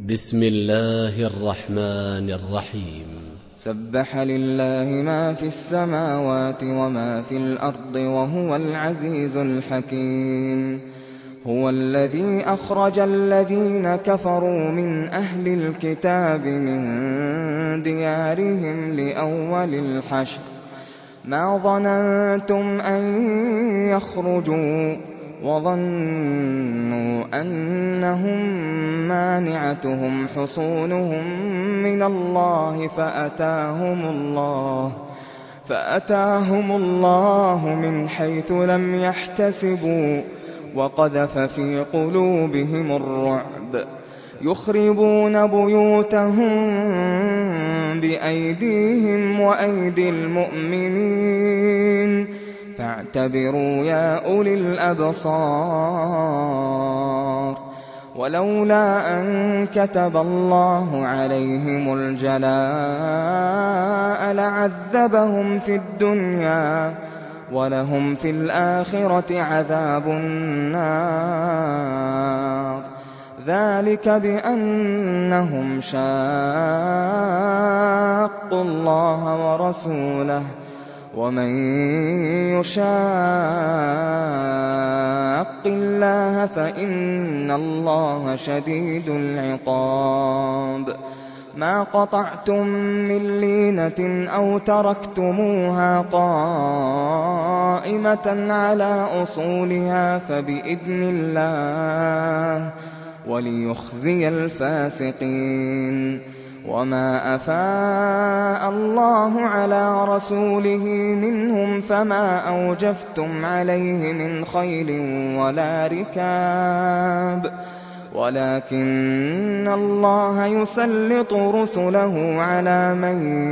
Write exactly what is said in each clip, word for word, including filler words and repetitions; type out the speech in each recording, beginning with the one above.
بسم الله الرحمن الرحيم. سبح لله ما في السماوات وما في الأرض وهو العزيز الحكيم. هو الذي أخرج الذين كفروا من أهل الكتاب من ديارهم لأول الحشر ما ظننتم أن يخرجوا وظنوا أنهم مانعتهم حصونهم من الله فأتاهم الله فأتاهم الله من حيث لم يحتسبوا وقذف في قلوبهم الرعب يخربون بيوتهم بأيديهم وأيدي المؤمنين فاعتبروا يا أولي الأبصار. ولولا أن كتب الله عليهم الجلاء لعذبهم في الدنيا ولهم في الآخرة عذاب النار ذلك بأنهم شاقوا الله ورسوله ومن يشاق الله فإن الله شديد العقاب. ما قطعتم من لينة أو تركتموها قائمة على أصولها فبإذن الله وليخزي الفاسقين. وما أفاء الله على رسوله منهم فما أوجفتم عليه من خيل ولا ركاب ولكن الله يسلط رسله على من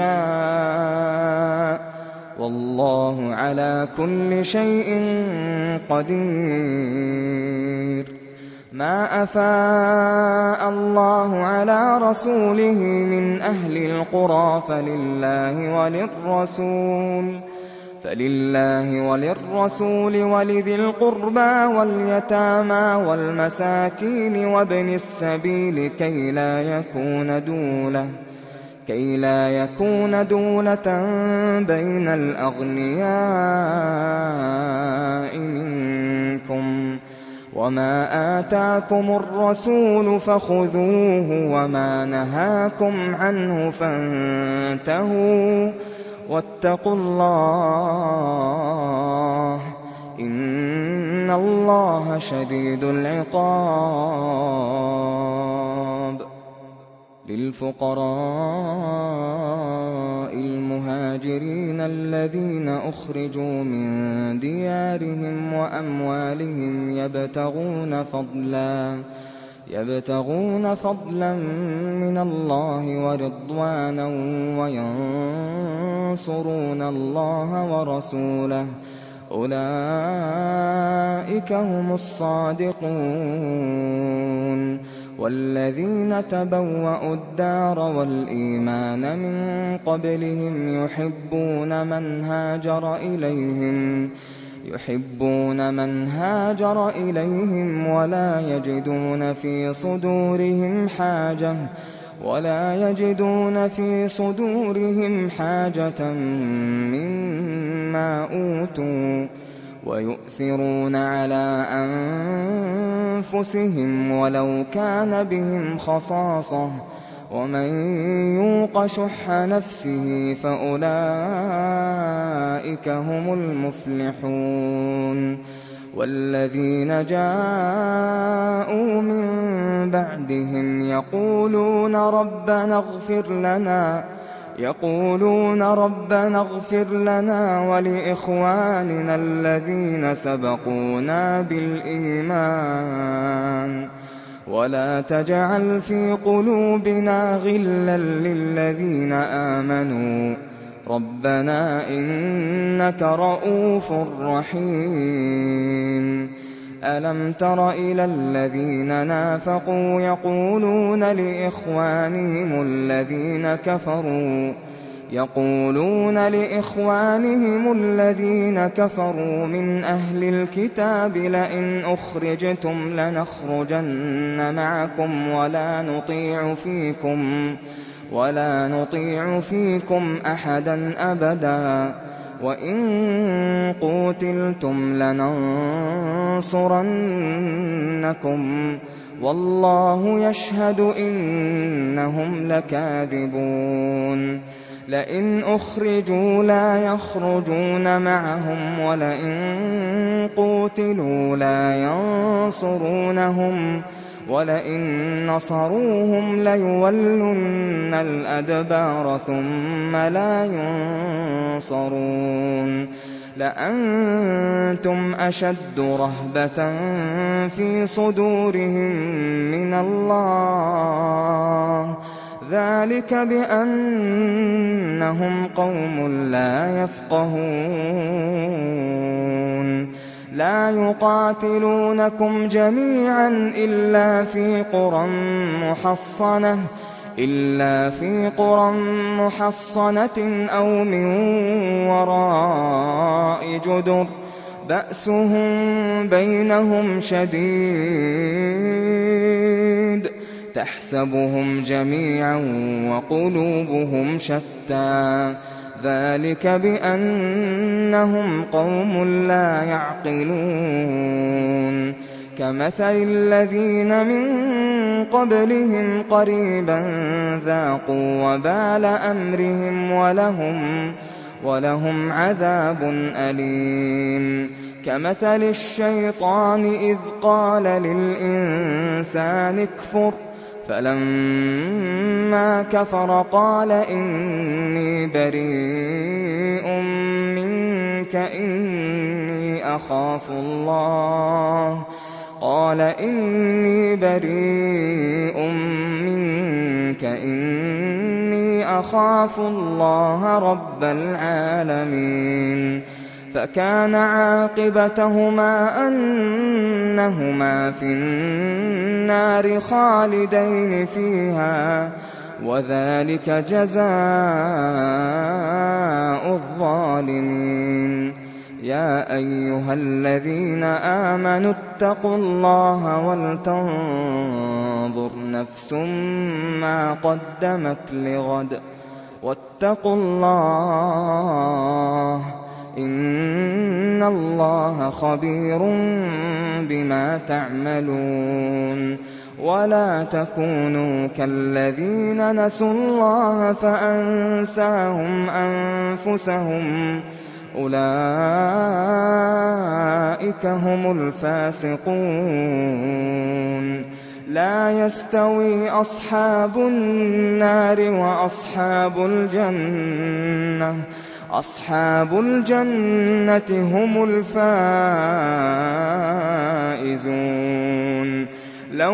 يشاء والله على كل شيء قدير. ما أفاء الله على رسوله من أهل القرى فلله وللرسول فلله وللرسول ولذي القربى واليتامى والمساكين وابن السبيل كي لا يكون دولة كي لا يكون دولة بين الأغنياء منكم. وما آتاكم الرسول فخذوه وما نهاكم عنه فانتهوا واتقوا الله إن الله شديد العقاب. للفقراء المهاجرين الذين أخرجوا من ديارهم وأموالهم يبتغون فضلا يبتغون فضلا من الله ورضوانا وينصرون الله ورسوله أولئك هم الصادقون. والذين تبوأوا الدار والإيمان من قبلهم يحبون من هاجر إليهم يحبون من هاجر إليهم ولا يجدون في صدورهم حاجة ولا يجدون في صدورهم حاجة مما أوتوا ويؤثرون على أنفسهم ولو كان بهم خصاصة ومن يوق شح نفسه فأولئك هم المفلحون. والذين جاءوا من بعدهم يقولون ربنا اغفر لنا يقولون ربنا اغفر لنا ولإخواننا الذين سبقونا بالإيمان ولا تجعل في قلوبنا غلا للذين آمنوا ربنا إنك رؤوف رحيم. ألم تر إلى الذين نافقوا يقولون لإخوانهم الذين كفروا يقولون لإخوانهم الذين كفروا من أهل الكتاب لئن أخرجتم لنخرجن معكم ولا نطيع فيكم ولا نطيع فيكم أحدا أبدا وإن قوتلتم لننصرنكم والله يشهد إنهم لكاذبون لئن أخرجوا لا يخرجون معهم ولئن قوتلوا لا ينصرونهم ولئن نصروهم ليولن الأدبار ثم لا ينصرون لأنتم أشد رهبة في صدورهم من الله ذلك بأنهم قوم لا يفقهون لا يقاتلونكم جميعا إلا في قرى محصنة إلا في قرى محصنة أو من وراء جدر بأسهم بينهم شديد تحسبهم جميعا وقلوبهم شتى ذلك بأنهم قوم لا يعقلون كمثل الذين من قبلهم قريبا ذاقوا وبال أمرهم ولهم, ولهم عذاب أليم كمثل الشيطان إذ قال للإنسان اكفر فلما كفر قال إني بريء منك إني أخاف الله قال إني بريء منك إني أخاف الله رب العالمين فكان عاقبتهما أنهما في النار خالدين فيها وذلك جزاء الظالمين يا أيها الذين آمنوا اتقوا الله ولتنظر نفس ما قدمت لغد واتقوا الله إن الله خبير بما تعملون ولا تكونوا كالذين نسوا الله فأنساهم أنفسهم أولئك هم الفاسقون لا يستوي أصحاب النار وأصحاب الجنة أصحاب الجنة هم الفائزون لو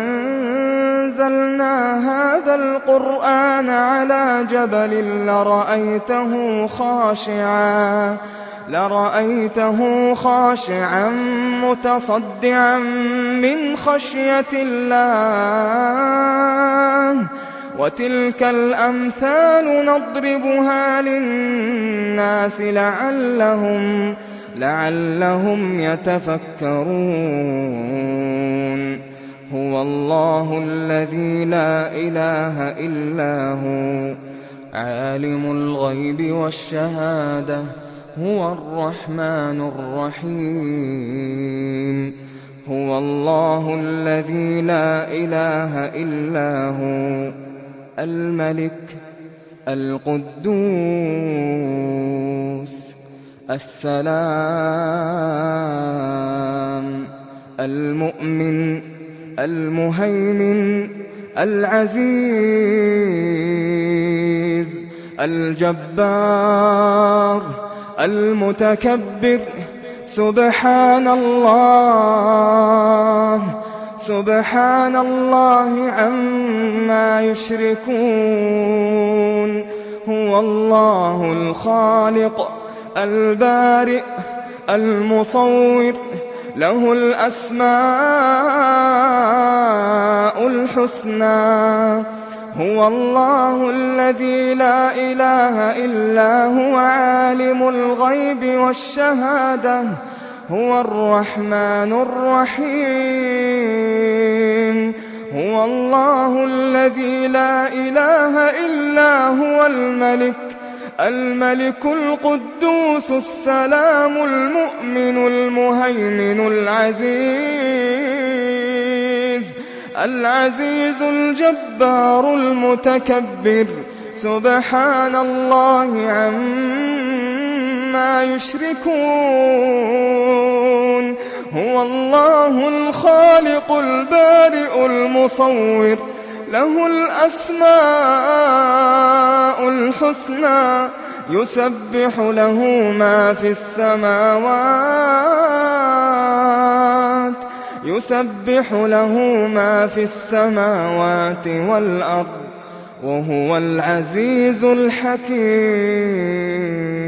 أنزلنا هذا القرآن على جبل لرأيته خاشعا لرأيته خاشعا متصدعا من خشية الله وتلك الأمثال نضربها للناس لعلهم لعلهم يتفكرون هو الله الذي لا إله إلا هو عالم الغيب والشهادة هو الرحمن الرحيم هو الله الذي لا إله إلا هو الملك القدوس السلام المؤمن المهيمن العزيز الجبار المتكبر سبحان الله سبحان الله عما يشركون هو الله الخالق البارئ المصور له الأسماء الحسنى هو الله الذي لا إله إلا هو عالم الغيب والشهادة هو الرحمن الرحيم هو الله الذي لا إله إلا هو الملك الملك القدوس السلام المؤمن المهيمن العزيز العزيز الجبار المتكبر سبحان الله عما يشركون هو الله الخالق البارئ المصور له الأسماء الحسنى يسبح له ما في السماوات يسبح له ما في السماوات والأرض وهو العزيز الحكيم.